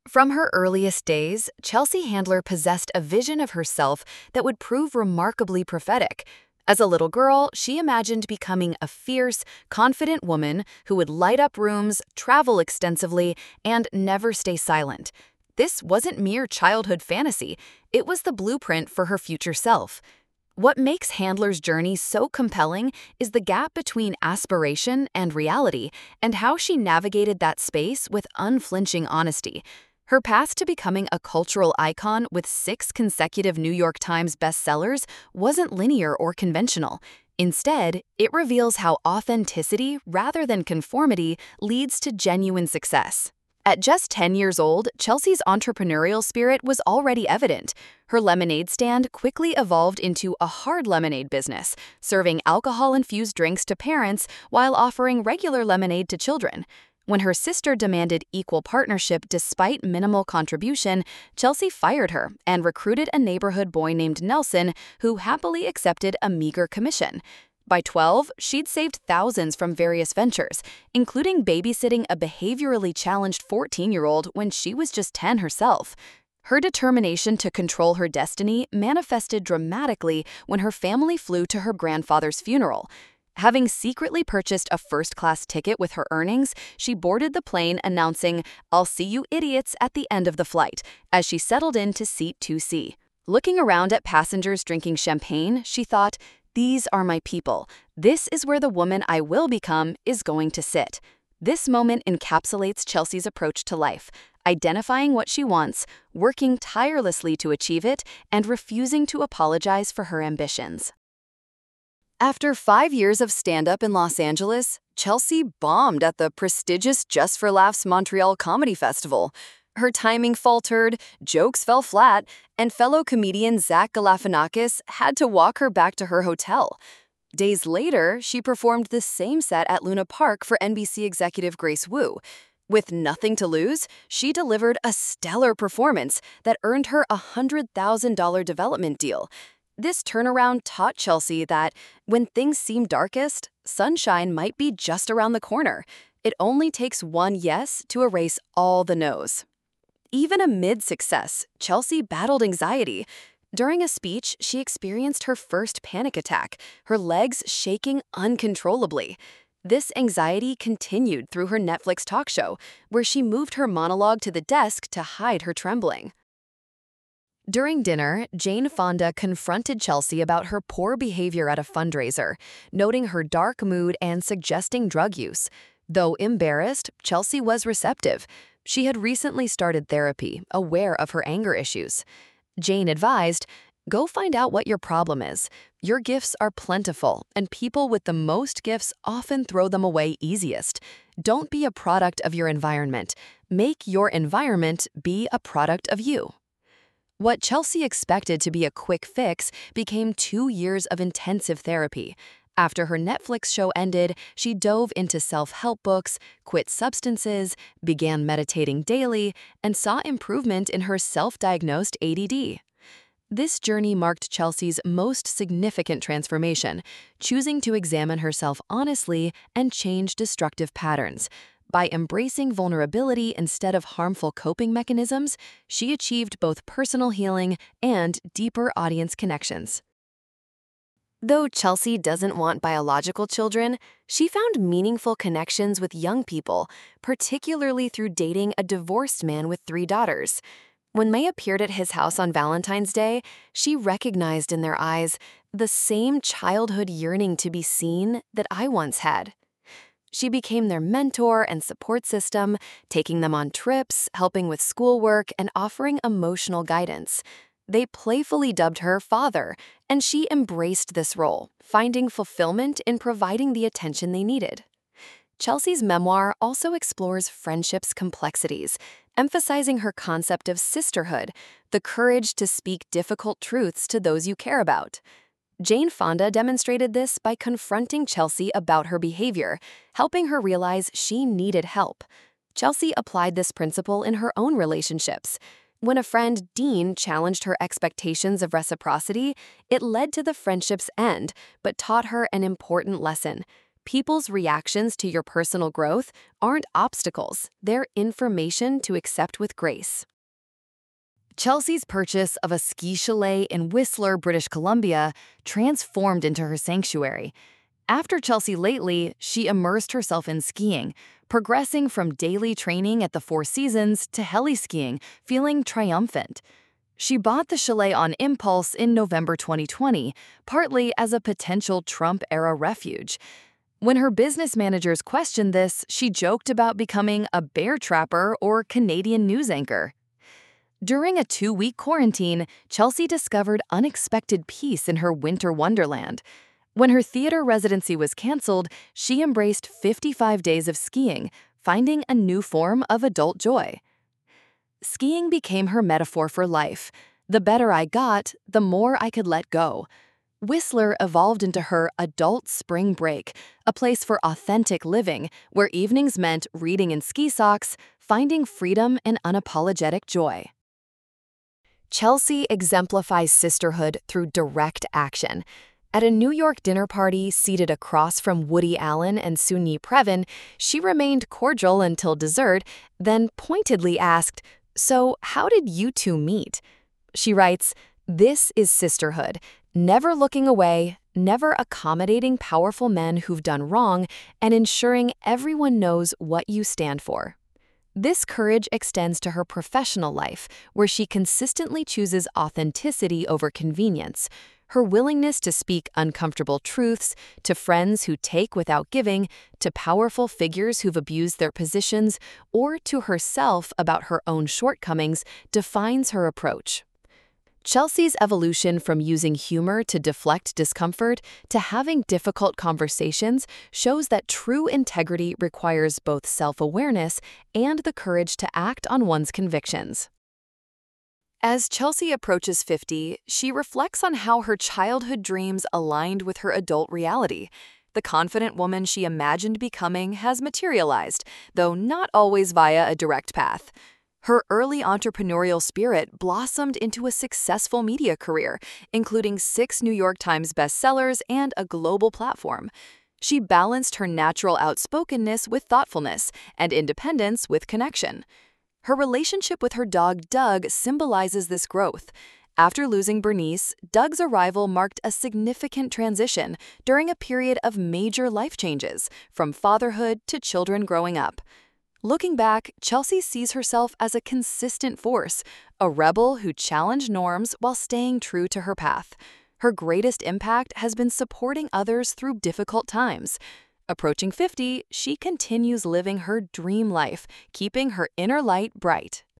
From her earliest days, Chelsea Handler possessed a vision of herself that would prove remarkably prophetic. As a little girl, she imagined becoming a fierce, confident woman who would light up rooms, travel extensively, and never stay silent. This wasn't mere childhood fantasy, it was the blueprint for her future self. What makes Handler's journey so compelling is the gap between aspiration and reality, and how she navigated that space with unflinching honesty. Her path to becoming a cultural icon with 6 consecutive New York Times bestsellers wasn't linear or conventional. Instead, it reveals how authenticity, rather than conformity, leads to genuine success. At just 10 years old, Chelsea's entrepreneurial spirit was already evident. Her lemonade stand quickly evolved into a hard lemonade business, serving alcohol-infused drinks to parents while offering regular lemonade to children. When her sister demanded equal partnership despite minimal contribution, Chelsea fired her and recruited a neighborhood boy named Nelson, who happily accepted a meager commission. By 12, she'd saved thousands from various ventures, including babysitting a behaviorally challenged 14-year-old when she was just 10 herself. Her determination to control her destiny manifested dramatically when her family flew to her grandfather's funeral. Having secretly purchased a first-class ticket with her earnings, she boarded the plane announcing, "I'll see you idiots at the end of the flight," as she settled into seat 2C. Looking around at passengers drinking champagne, she thought, "These are my people. This is where the woman I will become is going to sit." This moment encapsulates Chelsea's approach to life, identifying what she wants, working tirelessly to achieve it, and refusing to apologize for her ambitions. After 5 years of stand-up in Los Angeles, Chelsea bombed at the prestigious Just for Laughs Montreal Comedy Festival. Her timing faltered, jokes fell flat, and fellow comedian Zach Galifianakis had to walk her back to her hotel. Days later, she performed the same set at Luna Park for NBC executive Grace Wu. With nothing to lose, she delivered a stellar performance that earned her a $100,000 development deal. This turnaround taught Chelsea that when things seem darkest, sunshine might be just around the corner. It only takes one yes to erase all the no's. Even amid success, Chelsea battled anxiety. During a speech, she experienced her first panic attack, her legs shaking uncontrollably. This anxiety continued through her Netflix talk show, where she moved her monologue to the desk to hide her trembling. During dinner, Jane Fonda confronted Chelsea about her poor behavior at a fundraiser, noting her dark mood and suggesting drug use. Though embarrassed, Chelsea was receptive. She had recently started therapy, aware of her anger issues. Jane advised, "Go find out what your problem is. Your gifts are plentiful, and people with the most gifts often throw them away easiest. Don't be a product of your environment. Make your environment be a product of you." What Chelsea expected to be a quick fix became 2 years of intensive therapy. After her Netflix show ended, she dove into self-help books, quit substances, began meditating daily, and saw improvement in her self-diagnosed ADD. This journey marked Chelsea's most significant transformation, choosing to examine herself honestly and change destructive patterns. By embracing vulnerability instead of harmful coping mechanisms, she achieved both personal healing and deeper audience connections. Though Chelsea doesn't want biological children, she found meaningful connections with young people, particularly through dating a divorced man with 3 daughters. When May appeared at his house on Valentine's Day, she recognized in their eyes the same childhood yearning to be seen that I once had. She became their mentor and support system, taking them on trips, helping with schoolwork, and offering emotional guidance. They playfully dubbed her father, and she embraced this role, finding fulfillment in providing the attention they needed. Chelsea's memoir also explores friendship's complexities, emphasizing her concept of sisterhood, the courage to speak difficult truths to those you care about. Jane Fonda demonstrated this by confronting Chelsea about her behavior, helping her realize she needed help. Chelsea applied this principle in her own relationships. When a friend, Dean, challenged her expectations of reciprocity, it led to the friendship's end, but taught her an important lesson. People's reactions to your personal growth aren't obstacles, they're information to accept with grace. Chelsea's purchase of a ski chalet in Whistler, British Columbia, transformed into her sanctuary. After Chelsea lately, she immersed herself in skiing, progressing from daily training at the Four Seasons to heli skiing, feeling triumphant. She bought the chalet on impulse in November 2020, partly as a potential Trump-era refuge. When her business managers questioned this, she joked about becoming a bear trapper or Canadian news anchor. During a 2-week quarantine, Chelsea discovered unexpected peace in her winter wonderland. When her theater residency was canceled, she embraced 55 days of skiing, finding a new form of adult joy. Skiing became her metaphor for life. The better I got, the more I could let go. Whistler evolved into her adult spring break, a place for authentic living, where evenings meant reading in ski socks, finding freedom and unapologetic joy. Chelsea exemplifies sisterhood through direct action. At a New York dinner party seated across from Woody Allen and Soon-Yi Previn, she remained cordial until dessert, then pointedly asked, "So, how did you two meet?" She writes, "This is sisterhood, never looking away, never accommodating powerful men who've done wrong, and ensuring everyone knows what you stand for." This courage extends to her professional life, where she consistently chooses authenticity over convenience. Her willingness to speak uncomfortable truths to friends who take without giving, to powerful figures who've abused their positions, or to herself about her own shortcomings defines her approach. Chelsea's evolution from using humor to deflect discomfort to having difficult conversations shows that true integrity requires both self-awareness and the courage to act on one's convictions. As Chelsea approaches 50, she reflects on how her childhood dreams aligned with her adult reality. The confident woman she imagined becoming has materialized, though not always via a direct path. Her early entrepreneurial spirit blossomed into a successful media career, including 6 New York Times bestsellers and a global platform. She balanced her natural outspokenness with thoughtfulness and independence with connection. Her relationship with her dog Doug symbolizes this growth. After losing Bernice, Doug's arrival marked a significant transition during a period of major life changes, from fatherhood to children growing up. Looking back, Chelsea sees herself as a consistent force, a rebel who challenged norms while staying true to her path. Her greatest impact has been supporting others through difficult times. Approaching 50, she continues living her dream life, keeping her inner light bright.